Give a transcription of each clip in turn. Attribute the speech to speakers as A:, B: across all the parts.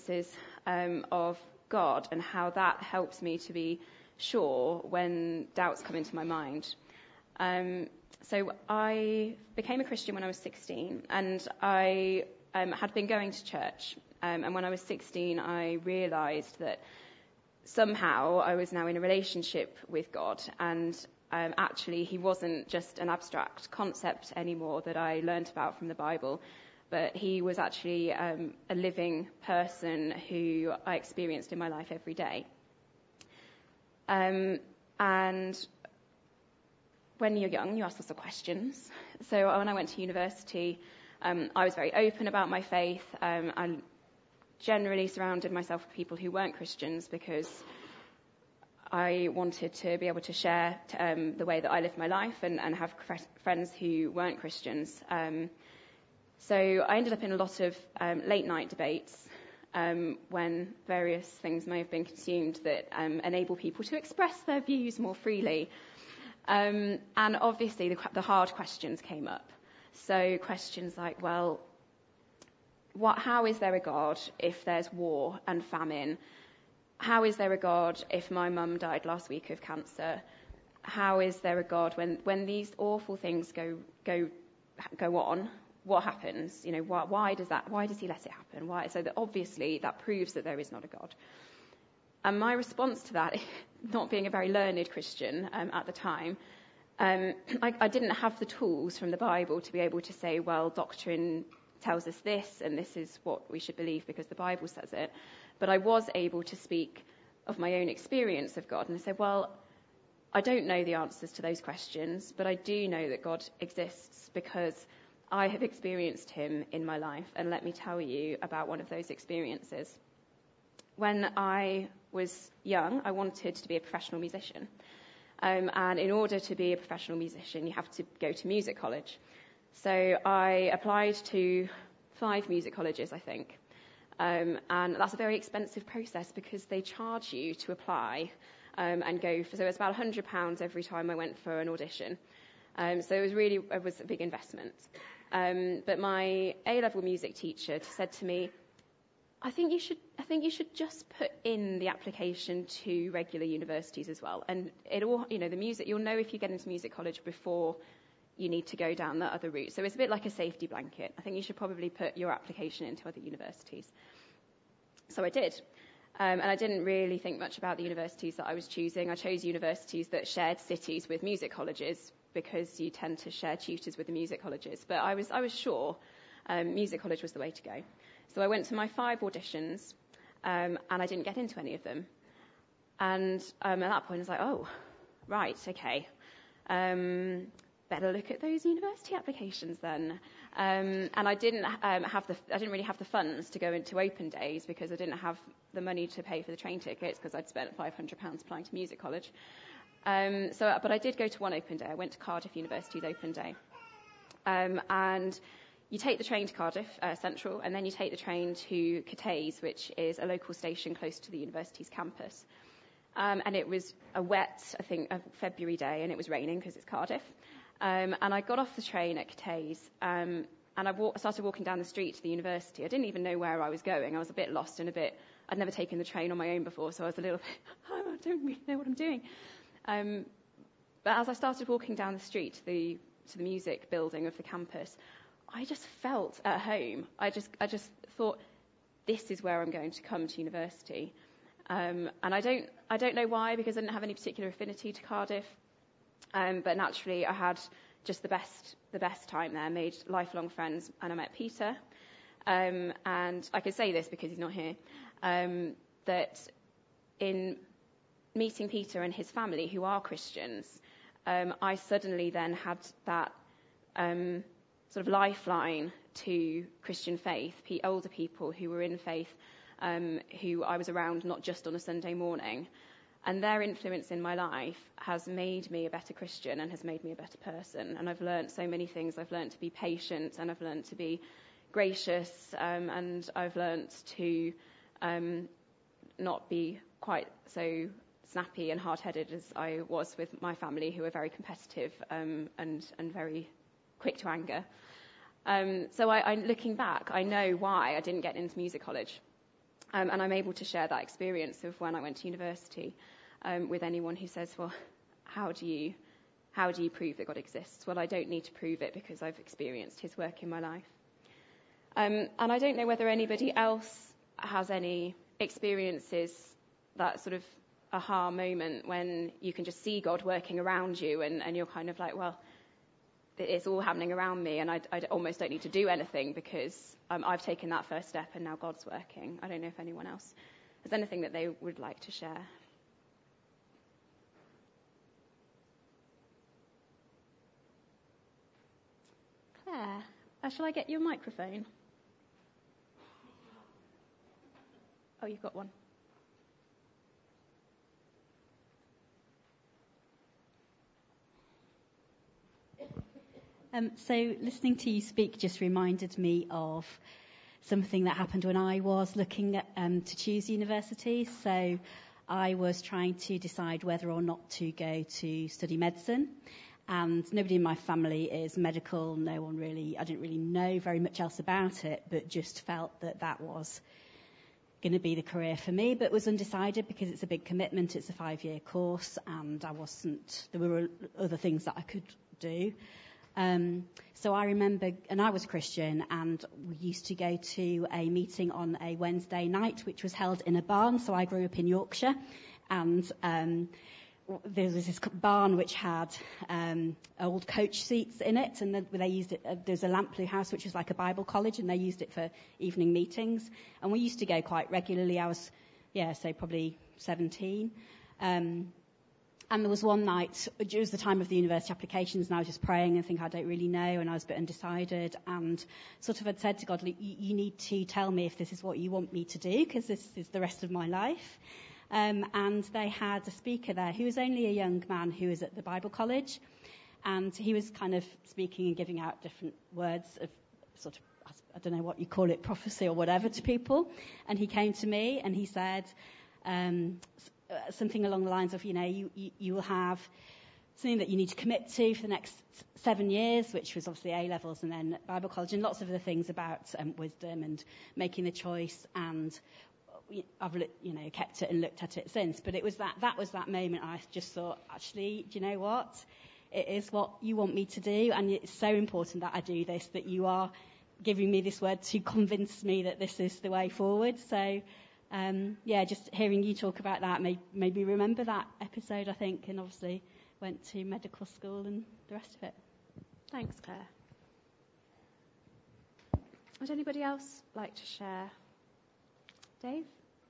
A: experiences of God and how that helps me to be sure when doubts come into my mind. So I became a Christian when I was 16, and I had been going to church. And when I was 16, I realized that somehow I was now in a relationship with God, and actually he wasn't just an abstract concept anymore that I learnt about from the Bible, but he was actually a living person who I experienced in my life every day. And when you're young, you ask lots of questions. So when I went to university, I was very open about my faith. I generally surrounded myself with people who weren't Christians because I wanted to be able to share the way that I lived my life and have friends who weren't Christians. So I ended up in a lot of late night debates when various things may have been consumed that enable people to express their views more freely. And obviously the hard questions came up. So questions like, well, how is there a God if there's war and famine? How is there a God if my mum died last week of cancer? How is there a God when these awful things go on? What happens? You know, why does he let it happen? Why? So that obviously that proves that there is not a God. And my response to that, not being a very learned Christian at the time, I didn't have the tools from the Bible to be able to say, well, doctrine tells us this, and this is what we should believe because the Bible says it. But I was able to speak of my own experience of God, and I said, well, I don't know the answers to those questions, but I do know that God exists because I have experienced him in my life, and let me tell you about one of those experiences. When I was young, I wanted to be a professional musician. And in order to be a professional musician, you have to go to music college. So I applied to 5 music colleges, I think. And that's a very expensive process because they charge you to apply and go for, so it's about £100 every time I went for an audition. So it was a big investment. But my A-level music teacher said to me, I think you should just put in the application to regular universities as well. And the music, you'll know if you get into music college before you need to go down that other route. So it's a bit like a safety blanket. I think you should probably put your application into other universities. So I did. And I didn't really think much about the universities that I was choosing. I chose universities that shared cities with music colleges because you tend to share tutors with the music colleges. But I was sure music college was the way to go. So I went to my 5 auditions, and I didn't get into any of them. And at that point, I was like, oh, right, okay. Better look at those university applications then. And I didn't really have the funds to go into open days because I didn't have the money to pay for the train tickets because I'd spent £500 applying to music college. But I did go to one open day. I went to Cardiff University's open day. And you take the train to Cardiff Central, and then you take the train to Cathays, which is a local station close to the university's campus. And it was a wet, I think, a February day, and it was raining because it's Cardiff. And I got off the train at Cathays, and I started walking down the street to the university. I didn't even know where I was going. I was a bit lost and I'd never taken the train on my own before, so I was a little bit, I don't really know what I'm doing. But as I started walking down the street to the music building of the campus, I just felt at home. I just thought, this is where I'm going to come to university. And I don't know why, because I didn't have any particular affinity to Cardiff. But naturally, I had just the best time there. Made lifelong friends, and I met Peter. And I can say this because he's not here. That in meeting Peter and his family, who are Christians, I suddenly then had that sort of lifeline to Christian faith, older people who were in faith, who I was around not just on a Sunday morning. And their influence in my life has made me a better Christian and has made me a better person. And I've learnt so many things. I've learnt to be patient, and I've learnt to be gracious, and I've learnt to not be quite so snappy and hard-headed as I was with my family, who are very competitive and very quick to anger. So I looking back, I know why I didn't get into music college. And I'm able to share that experience of when I went to university with anyone who says, well, how do you prove that God exists? Well, I don't need to prove it because I've experienced his work in my life. And I don't know whether anybody else has any experiences, that sort of aha moment when you can just see God working around you and you're kind of like, well, it's all happening around me and I almost don't need to do anything because I've taken that first step and now God's working. I don't know if anyone else has anything that they would like to share. Claire, shall I get you a microphone? Oh, you've got one.
B: So listening to you speak just reminded me of something that happened when I was looking at, to choose university. So I was trying to decide whether or not to go to study medicine. And nobody in my family is medical. I didn't really know very much else about it, but just felt that was going to be the career for me, but was undecided because it's a big commitment. It's a 5-year course and there were other things that I could do. So I remember, and I was Christian, and we used to go to a meeting on a Wednesday night, which was held in a barn. So I grew up in Yorkshire, and there was this barn which had old coach seats in it, and they used it. There's a Lamplugh House, which was like a Bible college, and they used it for evening meetings. And we used to go quite regularly. I was, probably 17. And there was one night, it was the time of the university applications, and I was just praying and thinking, I don't really know, and I was a bit undecided, and sort of had said to God, you need to tell me if this is what you want me to do, because this is the rest of my life. And they had a speaker there who was only a young man who was at the Bible college, and he was kind of speaking and giving out different words of sort of, I don't know what you call it, prophecy or whatever to people. And he came to me and he said, something along the lines of, you will have something that you need to commit to for the next 7 years, which was obviously A-levels and then Bible college, and lots of other things about wisdom and making the choice. And I've kept it and looked at it since. But it was that was that moment I just thought, actually, do you know what? It is what you want me to do, and it's so important that I do this, that you are giving me this word to convince me that this is the way forward. So just hearing you talk about that made me remember that episode, I think, and obviously went to medical school and the rest of it.
A: Thanks, Claire. Would anybody else like to share? Dave?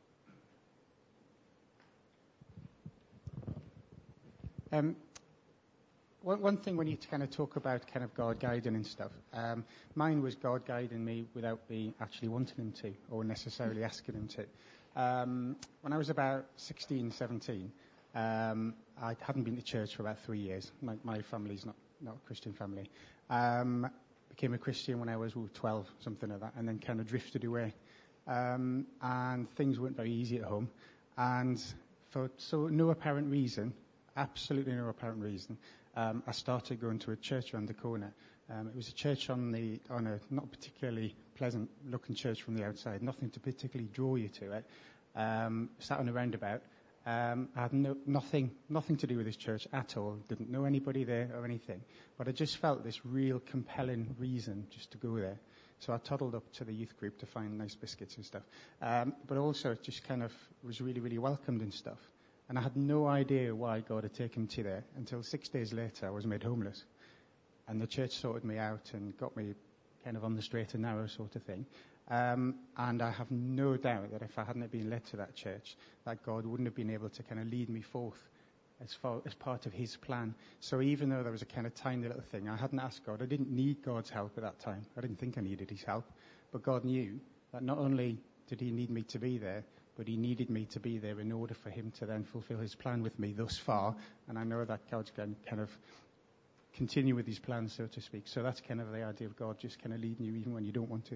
C: One thing when you kind of talk about kind of God guiding and stuff, mine was God guiding me without me actually wanting him to or necessarily asking him to. When I was about 16, 17, I hadn't been to church for about 3 years. My family's not a Christian family. Became a Christian when I was 12, something like that, and then kind of drifted away. And things weren't very easy at home. And for no apparent reason, absolutely no apparent reason, I started going to a church around the corner. It was a church on a not particularly pleasant looking church from the outside, nothing to particularly draw you to it. Sat on a roundabout. I had nothing to do with this church at all. Didn't know anybody there or anything. But I just felt this real compelling reason just to go there. So I toddled up to the youth group to find nice biscuits and stuff. But also it just kind of was really, really welcomed and stuff. And I had no idea why God had taken me to there until 6 days later I was made homeless. And the church sorted me out and got me kind of on the straight and narrow sort of thing. And I have no doubt that if I hadn't been led to that church, that God wouldn't have been able to kind of lead me forth as part of his plan. So even though there was a kind of tiny little thing, I hadn't asked God. I didn't need God's help at that time. I didn't think I needed his help. But God knew that not only did he need me to be there, but he needed me to be there in order for him to then fulfill his plan with me thus far. And I know that God's going to kind of continue with his plans, so to speak. So that's kind of the idea of God just kind of leading you even when you don't want to.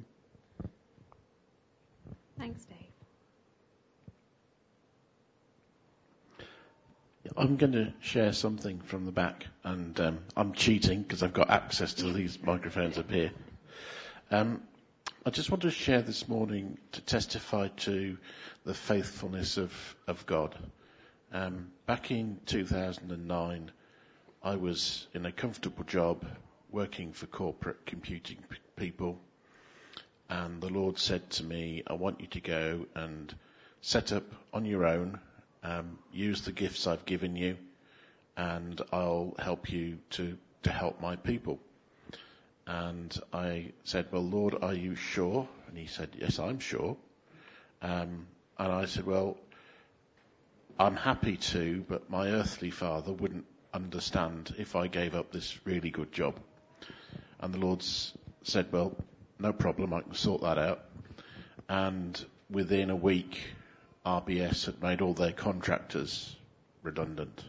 A: Thanks, Dave.
D: I'm going to share something from the back, and I'm cheating because I've got access to these microphones up here. I just want to share this morning to testify to the faithfulness of God. Back in 2009, I was in a comfortable job working for corporate computing people, and the Lord said to me, I want you to go and set up on your own, use the gifts I've given you, and I'll help you to help my people. And I said, well, Lord, are you sure? And he said, yes, I'm sure. And I said, well, I'm happy to, but my earthly father wouldn't understand if I gave up this really good job. And the Lord said, well, no problem, I can sort that out. And within a week, RBS had made all their contractors redundant.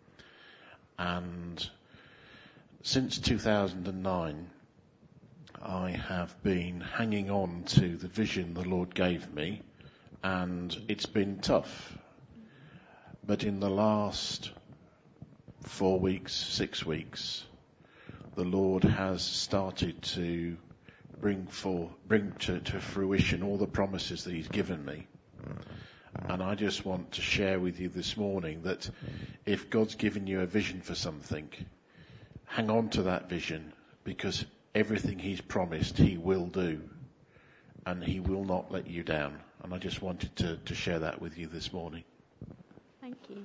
D: And since 2009, I have been hanging on to the vision the Lord gave me, and it's been tough. But in the last 4 weeks, 6 weeks, the Lord has started to bring to fruition all the promises that He's given me. And I just want to share with you this morning that if God's given you a vision for something, hang on to that vision, because everything He's promised He will do, and He will not let you down. And I just wanted to share that with you this morning.
B: Thank you.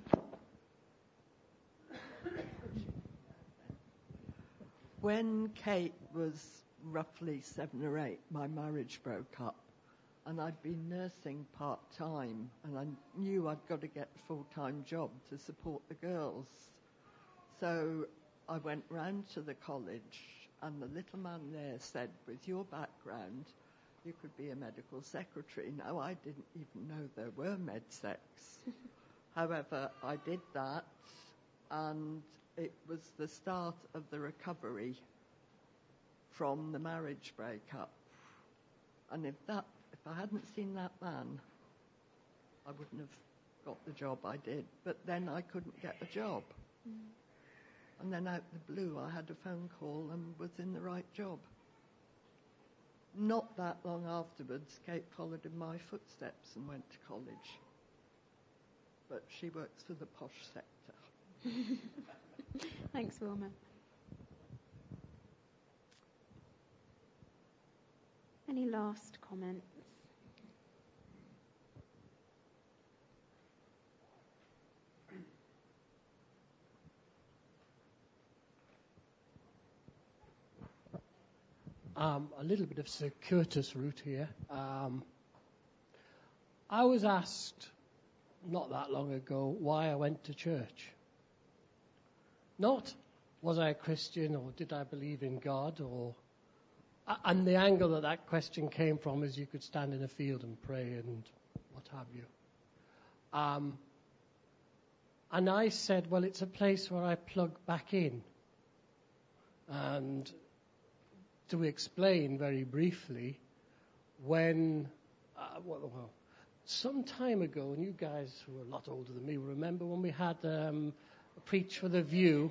E: When Kate was roughly 7 or 8, my marriage broke up, and I'd been nursing part-time, and I knew I'd got to get a full-time job to support the girls. So I went round to the college, and the little man there said, with your background, you could be a medical secretary. Now, I didn't even know there were med-secs. However, I did that, and it was the start of the recovery from the marriage breakup. And if I hadn't seen that man, I wouldn't have got the job I did. But then I couldn't get a job. And then out the blue, I had a phone call and was in the right job. Not that long afterwards, Kate followed in my footsteps and went to college. But she works for the posh sector.
A: Thanks, Wilma. Any last comments?
F: A little bit of circuitous route here. I was asked not that long ago why I went to church. Not was I a Christian or did I believe in God, and the angle that question came from is you could stand in a field and pray and what have you. And I said, well, it's a place where I plug back in. And to explain very briefly, when, some time ago, and you guys who are a lot older than me will remember when we had a Preach for the View.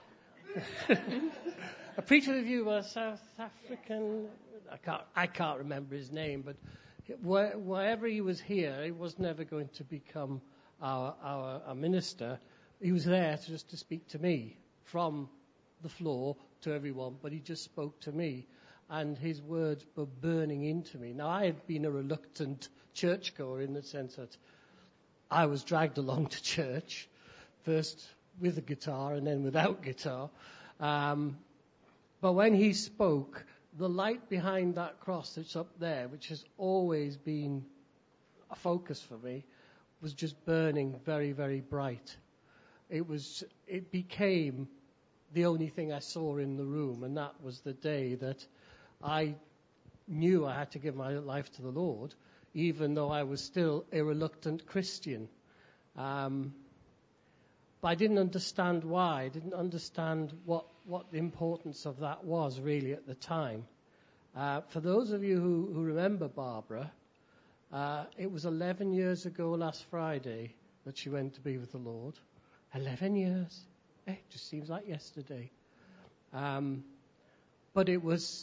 F: A Preach for the View was South African, I can't remember his name, but wherever he was here, he was never going to become our minister. He was there just to speak to me from the floor to everyone, but he just spoke to me, and his words were burning into me. Now, I had been a reluctant churchgoer in the sense that I was dragged along to church, first with a guitar and then without guitar. But when he spoke, the light behind that cross that's up there, which has always been a focus for me, was just burning very, very bright. It became the only thing I saw in the room, and that was the day that I knew I had to give my life to the Lord, even though I was still a reluctant Christian. But I didn't understand why. I didn't understand what the importance of that was really at the time. For those of you who remember Barbara, it was 11 years ago last Friday that she went to be with the Lord. 11 years. It just seems like yesterday. But it was the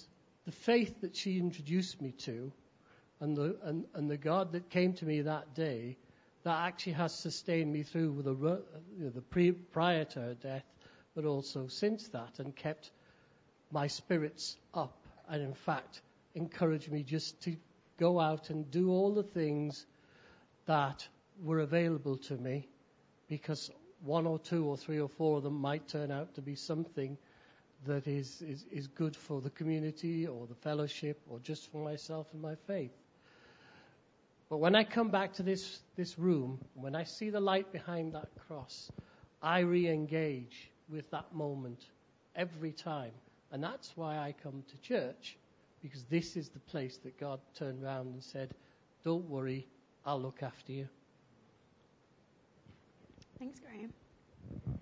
F: the faith that she introduced me to, and the God that came to me that day, that actually has sustained me through prior to her death, but also since that, and kept my spirits up, and in fact encouraged me just to go out and do all the things that were available to me, because one or two or three or four of them might turn out to be something that is good for the community or the fellowship or just for myself and my faith. But when I come back to this room, when I see the light behind that cross, I re-engage with that moment every time. And that's why I come to church, because this is the place that God turned around and said, don't worry, I'll look after you.
A: Thanks, Graham.